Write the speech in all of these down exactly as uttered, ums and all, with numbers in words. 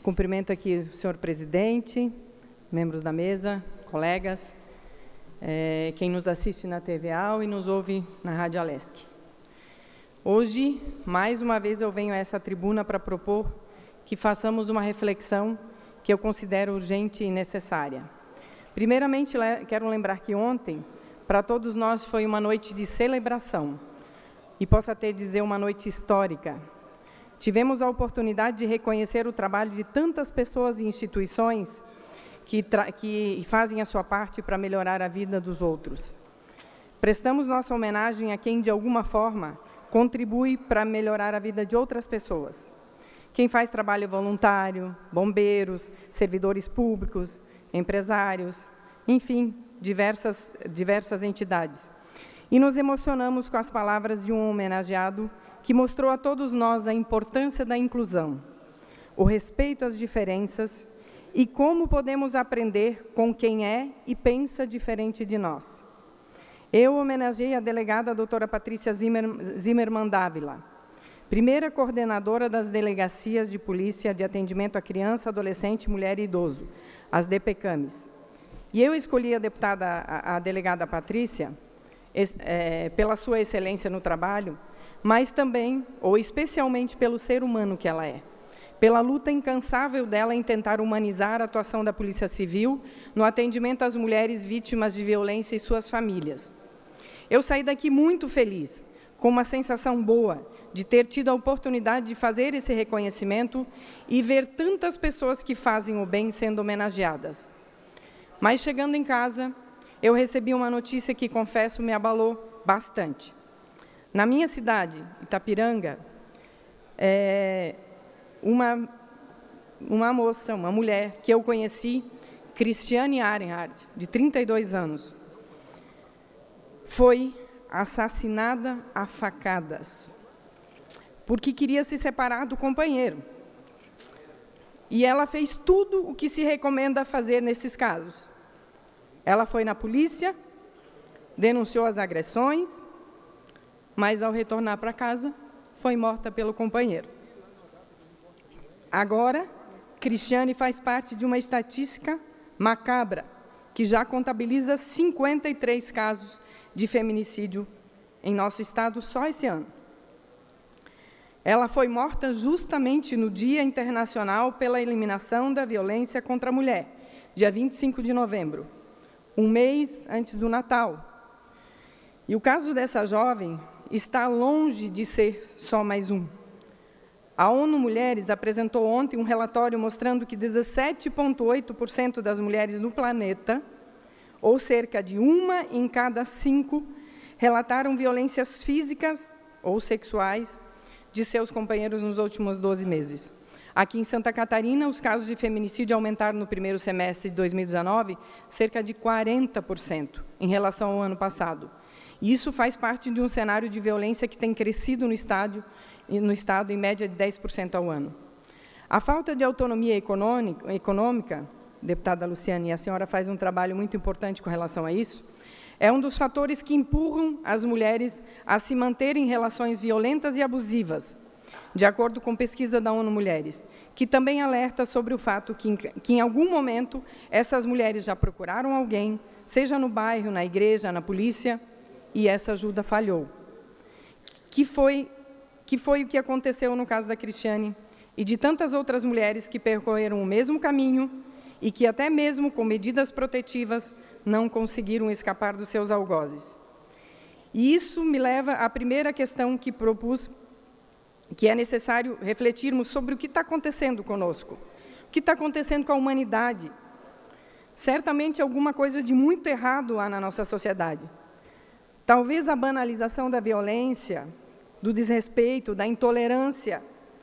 Cumprimento aqui o senhor presidente, membros da mesa, colegas, é, quem nos assiste na T V A e nos ouve na Rádio Alesc. Hoje, mais uma vez, eu venho a essa tribuna para propor que façamos uma reflexão que eu considero urgente e necessária. Primeiramente, quero lembrar que ontem, para todos nós, foi uma noite de celebração, e posso até dizer uma noite histórica. Tivemos a oportunidade de reconhecer o trabalho de tantas pessoas e instituições que, que fazem a sua parte para melhorar a vida dos outros. Prestamos nossa homenagem a quem, de alguma forma, contribui para melhorar a vida de outras pessoas. Quem faz trabalho voluntário, bombeiros, servidores públicos, empresários, enfim, diversas, diversas entidades. E nos emocionamos com as palavras de um homenageado que mostrou a todos nós a importância da inclusão, o respeito às diferenças e como podemos aprender com quem é e pensa diferente de nós. Eu homenageei a delegada a doutora Patrícia Zimmer, Zimmermann Dávila, primeira coordenadora das Delegacias de Polícia de Atendimento à Criança, Adolescente, Mulher e Idoso, as D P CAMs. E eu escolhi a deputada, a, a delegada Patrícia, es, é, pela sua excelência no trabalho, mas também, ou especialmente, pelo ser humano que ela é, pela luta incansável dela em tentar humanizar a atuação da Polícia Civil no atendimento às mulheres vítimas de violência e suas famílias. Eu saí daqui muito feliz, com uma sensação boa de ter tido a oportunidade de fazer esse reconhecimento e ver tantas pessoas que fazem o bem sendo homenageadas. Mas, chegando em casa, eu recebi uma notícia que, confesso, me abalou bastante. Na minha cidade, Itapiranga, é, uma, uma moça, uma mulher que eu conheci, Cristiane Arenhardt, de trinta e dois anos, foi assassinada a facadas, porque queria se separar do companheiro. E ela fez tudo o que se recomenda fazer nesses casos. Ela foi na polícia, denunciou as agressões, mas, ao retornar para casa, foi morta pelo companheiro. Agora, Cristiane faz parte de uma estatística macabra, que já contabiliza cinquenta e três casos de feminicídio em nosso estado só esse ano. Ela foi morta justamente no Dia Internacional pela Eliminação da Violência contra a Mulher, dia vinte e cinco de novembro, um mês antes do Natal. E o caso dessa jovem está longe de ser só mais um. A ONU Mulheres apresentou ontem um relatório mostrando que dezessete vírgula oito por cento das mulheres no planeta, ou cerca de uma em cada cinco, relataram violências físicas ou sexuais de seus companheiros nos últimos doze meses. Aqui em Santa Catarina, os casos de feminicídio aumentaram no primeiro semestre de dois mil e dezenove cerca de quarenta por cento em relação ao ano passado. Isso faz parte de um cenário de violência que tem crescido no estado, no estado em média de dez por cento ao ano. A falta de autonomia econômica, deputada Luciane, e a senhora faz um trabalho muito importante com relação a isso, é um dos fatores que empurram as mulheres a se manterem em relações violentas e abusivas, de acordo com pesquisa da ONU Mulheres, que também alerta sobre o fato que, que, em algum momento, essas mulheres já procuraram alguém, seja no bairro, na igreja, na polícia, e essa ajuda falhou. Que foi, que foi o que aconteceu no caso da Cristiane e de tantas outras mulheres que percorreram o mesmo caminho e que, até mesmo com medidas protetivas, não conseguiram escapar dos seus algozes. E isso me leva à primeira questão que propus, que é necessário refletirmos sobre o que está acontecendo conosco, o que está acontecendo com a humanidade. Certamente alguma coisa de muito errado há na nossa sociedade. Talvez a banalização da violência, do desrespeito, da intolerância.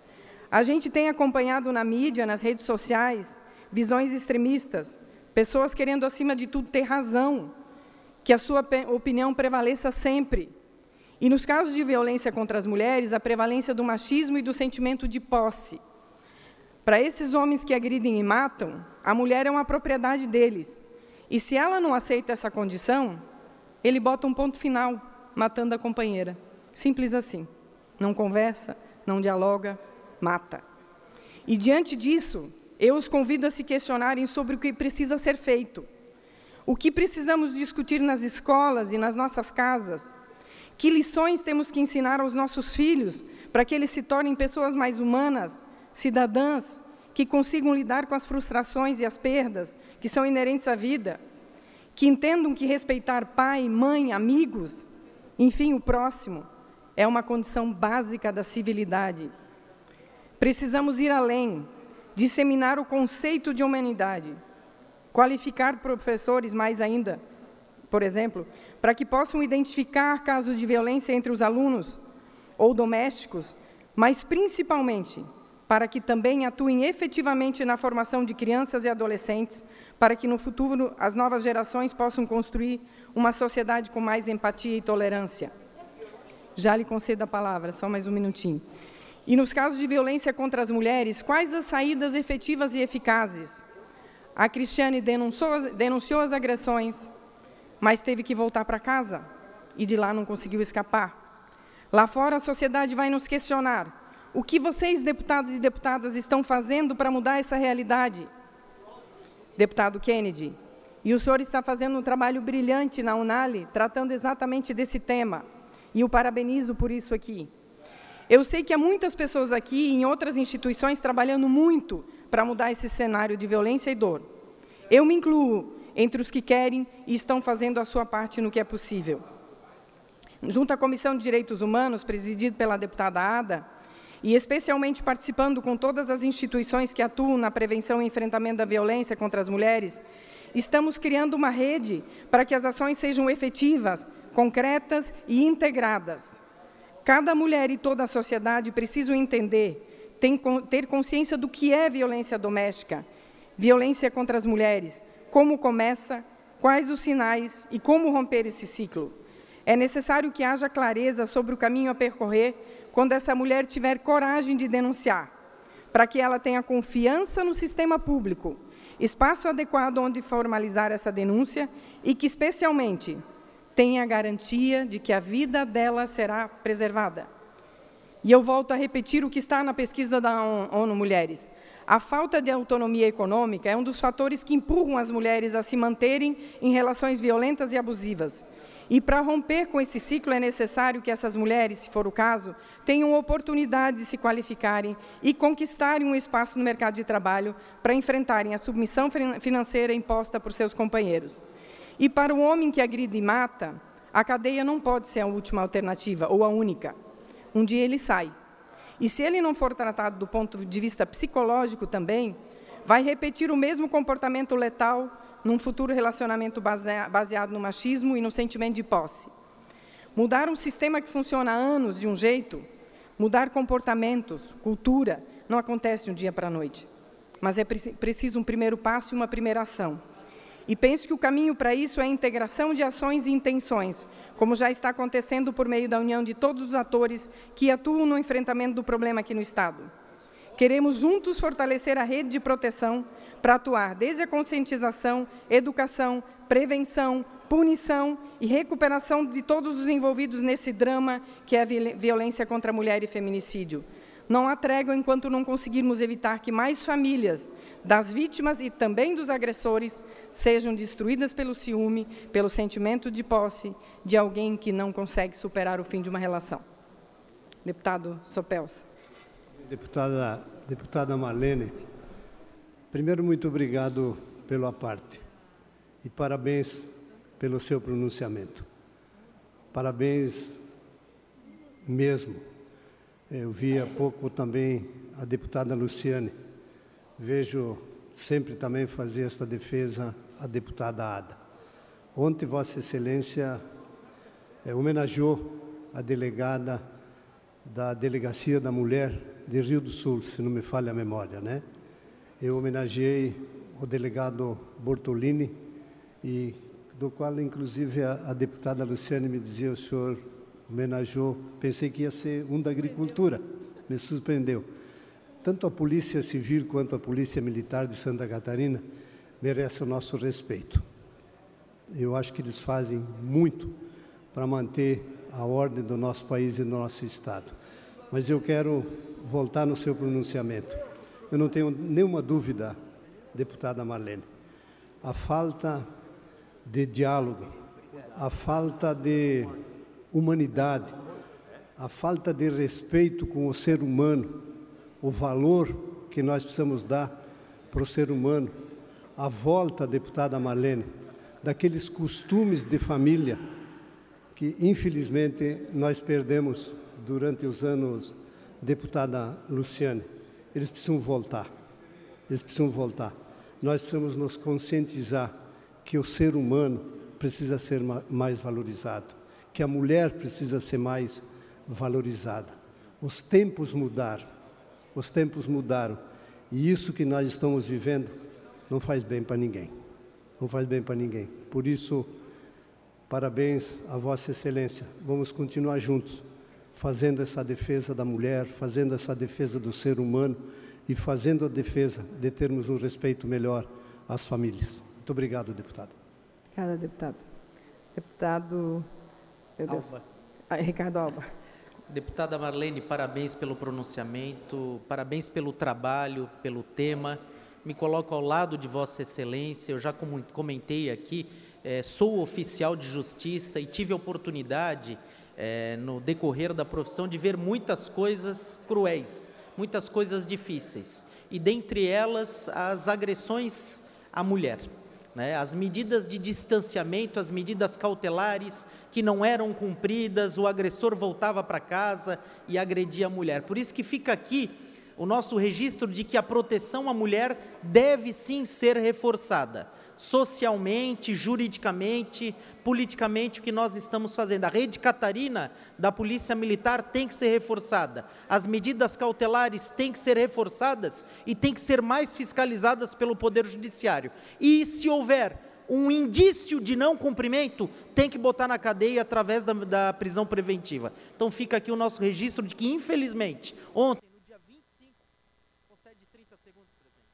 A gente tem acompanhado na mídia, nas redes sociais, visões extremistas, pessoas querendo, acima de tudo, ter razão, que a sua opinião prevaleça sempre. E, nos casos de violência contra as mulheres, a prevalência do machismo e do sentimento de posse. Para esses homens que agridem e matam, a mulher é uma propriedade deles. E, se ela não aceita essa condição, ele bota um ponto final, matando a companheira. Simples assim. Não conversa, não dialoga, mata. E, diante disso, eu os convido a se questionarem sobre o que precisa ser feito. O que precisamos discutir nas escolas e nas nossas casas? Que lições temos que ensinar aos nossos filhos para que eles se tornem pessoas mais humanas, cidadãs, que consigam lidar com as frustrações e as perdas que são inerentes à vida, que entendam que respeitar pai, mãe, amigos, enfim, o próximo, é uma condição básica da civilidade. Precisamos ir além, disseminar o conceito de humanidade, qualificar professores mais ainda, por exemplo, para que possam identificar casos de violência entre os alunos ou domésticos, mas principalmente para que também atuem efetivamente na formação de crianças e adolescentes, para que no futuro as novas gerações possam construir uma sociedade com mais empatia e tolerância. Já lhe concedo a palavra, só mais um minutinho. E nos casos de violência contra as mulheres, quais as saídas efetivas e eficazes? A Cristiane denunciou, denunciou as agressões, mas teve que voltar para casa e de lá não conseguiu escapar. Lá fora a sociedade vai nos questionar: o que vocês, deputados e deputadas, estão fazendo para mudar essa realidade? Deputado Kennedy, e o senhor está fazendo um trabalho brilhante na Unali, tratando exatamente desse tema, e o parabenizo por isso aqui. Eu sei que há muitas pessoas aqui e em outras instituições trabalhando muito para mudar esse cenário de violência e dor. Eu me incluo entre os que querem e estão fazendo a sua parte no que é possível. Junto à Comissão de Direitos Humanos, presidida pela deputada Ada, e especialmente participando com todas as instituições que atuam na prevenção e enfrentamento da violência contra as mulheres, estamos criando uma rede para que as ações sejam efetivas, concretas e integradas. Cada mulher e toda a sociedade precisam entender, ter consciência do que é violência doméstica, violência contra as mulheres, como começa, quais os sinais e como romper esse ciclo. É necessário que haja clareza sobre o caminho a percorrer quando essa mulher tiver coragem de denunciar, para que ela tenha confiança no sistema público, espaço adequado onde formalizar essa denúncia e que, especialmente, tenha a garantia de que a vida dela será preservada. E eu volto a repetir o que está na pesquisa da ONU Mulheres. A falta de autonomia econômica é um dos fatores que empurram as mulheres a se manterem em relações violentas e abusivas. E, para romper com esse ciclo, é necessário que essas mulheres, se for o caso, tenham oportunidade de se qualificarem e conquistarem um espaço no mercado de trabalho para enfrentarem a submissão financeira imposta por seus companheiros. E, para o homem que agride e mata, a cadeia não pode ser a última alternativa, ou a única. Um dia ele sai. E, se ele não for tratado do ponto de vista psicológico também, vai repetir o mesmo comportamento letal num futuro relacionamento baseado no machismo e no sentimento de posse. Mudar um sistema que funciona há anos de um jeito, mudar comportamentos, cultura, não acontece de um dia para a noite. Mas é preciso um primeiro passo e uma primeira ação. E penso que o caminho para isso é a integração de ações e intenções, como já está acontecendo por meio da união de todos os atores que atuam no enfrentamento do problema aqui no Estado. Queremos juntos fortalecer a rede de proteção para atuar desde a conscientização, educação, prevenção, punição e recuperação de todos os envolvidos nesse drama que é a violência contra a mulher e feminicídio. Não há trégua enquanto não conseguirmos evitar que mais famílias das vítimas e também dos agressores sejam destruídas pelo ciúme, pelo sentimento de posse de alguém que não consegue superar o fim de uma relação. Deputado Sopelsa. Deputada, deputada Marlene, primeiro, muito obrigado pela parte e parabéns pelo seu pronunciamento. Parabéns mesmo. Eu vi há pouco também a deputada Luciane. Vejo sempre também fazer esta defesa a deputada Ada. Ontem, Vossa Excelência é, homenageou a delegada da Delegacia da Mulher de Rio do Sul, se não me falha a memória, né? Eu homenageei o delegado Bortolini, e do qual, inclusive, a, a deputada Luciane me dizia: o senhor homenageou, pensei que ia ser um da agricultura, me surpreendeu. Tanto a Polícia Civil quanto a Polícia Militar de Santa Catarina merecem o nosso respeito. Eu acho que eles fazem muito para manter a ordem do nosso país e do nosso Estado. Mas eu quero voltar no seu pronunciamento. eu não tenho nenhuma dúvida, deputada Marlene, a falta de diálogo, a falta de humanidade, a falta de respeito com o ser humano, o valor que nós precisamos dar para o ser humano, a volta, deputada Marlene, daqueles costumes de família que, infelizmente, nós perdemos durante os anos, deputada Luciane. Eles precisam voltar, eles precisam voltar. Nós precisamos nos conscientizar que o ser humano precisa ser mais valorizado, que a mulher precisa ser mais valorizada. Os tempos mudaram, os tempos mudaram, e isso que nós estamos vivendo não faz bem para ninguém, não faz bem para ninguém. Por isso, parabéns a Vossa Excelência, vamos continuar juntos, fazendo essa defesa da mulher, fazendo essa defesa do ser humano e fazendo a defesa de termos um respeito melhor às famílias. Muito obrigado, deputado. Obrigada, deputado. Deputado... Meu Deus. Alba. Ah, Ricardo Alba. Deputada Marlene, parabéns pelo pronunciamento, parabéns pelo trabalho, pelo tema. Me coloco ao lado de Vossa Excelência, eu já comentei aqui, eh, sou oficial de justiça e tive a oportunidade, eh, no decorrer da profissão, de ver muitas coisas cruéis, muitas coisas difíceis, e dentre elas as agressões à mulher. Né, as medidas de distanciamento, as medidas cautelares que não eram cumpridas, o agressor voltava para casa e agredia a mulher. Por isso que fica aqui o nosso registro de que a proteção à mulher deve sim ser reforçada, socialmente, juridicamente, politicamente, o que nós estamos fazendo. A rede Catarina da Polícia Militar tem que ser reforçada, as medidas cautelares têm que ser reforçadas e têm que ser mais fiscalizadas pelo Poder Judiciário. E se houver um indício de não cumprimento, tem que botar na cadeia através da, da prisão preventiva. Então fica aqui o nosso registro de que, infelizmente, ontem, no dia vinte e cinco, concede trinta segundos, presidente.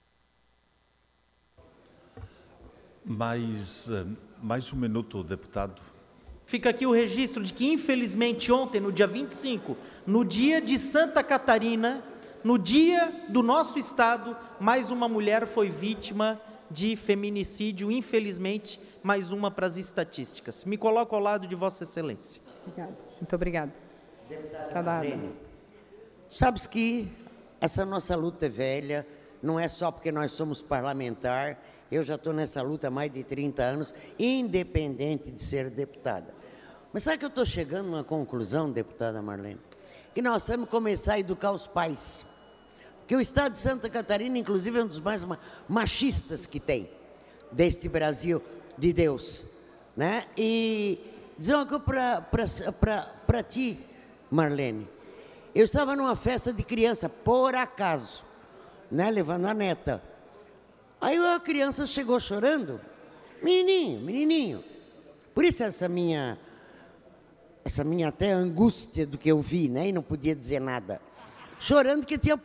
Mais, mais um minuto, deputado. Fica aqui o registro de que, infelizmente, ontem, no dia vinte e cinco, no dia de Santa Catarina, no dia do nosso estado, mais uma mulher foi vítima de feminicídio, infelizmente, mais uma para as estatísticas. Me coloco ao lado de Vossa Excelência. Obrigado. Muito obrigada. Deputada Marlene, sabes que essa nossa luta é velha, não é só porque nós somos parlamentar. Eu já estou nessa luta há mais de trinta anos, independente de ser deputada. Mas sabe que eu estou chegando a uma conclusão, deputada Marlene? Que nós temos que começar a educar os pais. Que o estado de Santa Catarina, inclusive, é um dos mais machistas que tem, deste Brasil de Deus. Né? E dizer uma coisa para ti, Marlene. Eu estava numa festa de criança, por acaso, né, levando a neta. Aí a criança chegou chorando, menininho, menininho. Por isso essa minha, essa minha até angústia do que eu vi, né? E não podia dizer nada. Chorando que tinha...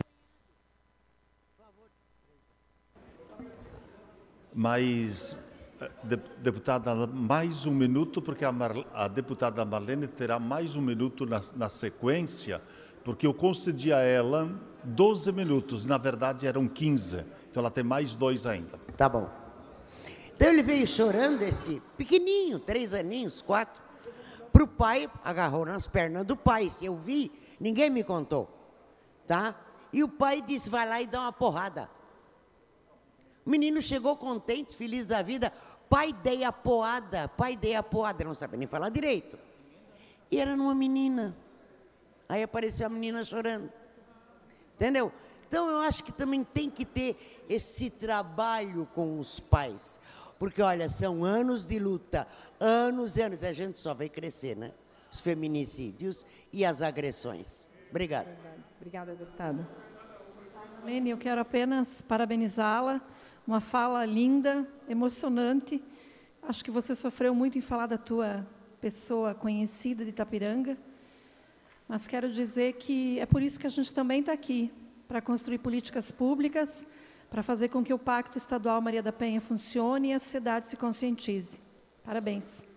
Mas, deputada, mais um minuto, porque a, Mar, a deputada Marlene terá mais um minuto na, na sequência, porque eu concedi a ela doze minutos, na verdade eram quinze. Então, ela tem mais dois ainda. Tá bom. Então, ele veio chorando, esse pequenininho, três aninhos, quatro, para o pai, agarrou nas pernas do pai. Se eu vi, ninguém me contou. Tá? E o pai disse, vai lá e dá uma porrada. O menino chegou contente, feliz da vida. Pai, dei a porrada. Pai, dei a porrada. Não sabia nem falar direito. E era numa menina. Aí apareceu a menina chorando. Entendeu? Então, eu acho que também tem que ter esse trabalho com os pais. Porque, olha, são anos de luta, anos e anos, e a gente só vai crescer, né? Os feminicídios e as agressões. Obrigada. Obrigada, deputada. Marlene, eu quero apenas parabenizá-la. Uma fala linda, emocionante. Acho que você sofreu muito em falar da tua pessoa conhecida de Itapiranga. Mas quero dizer que é por isso que a gente também está aqui, para construir políticas públicas, para fazer com que o Pacto Estadual Maria da Penha funcione e a sociedade se conscientize. Parabéns.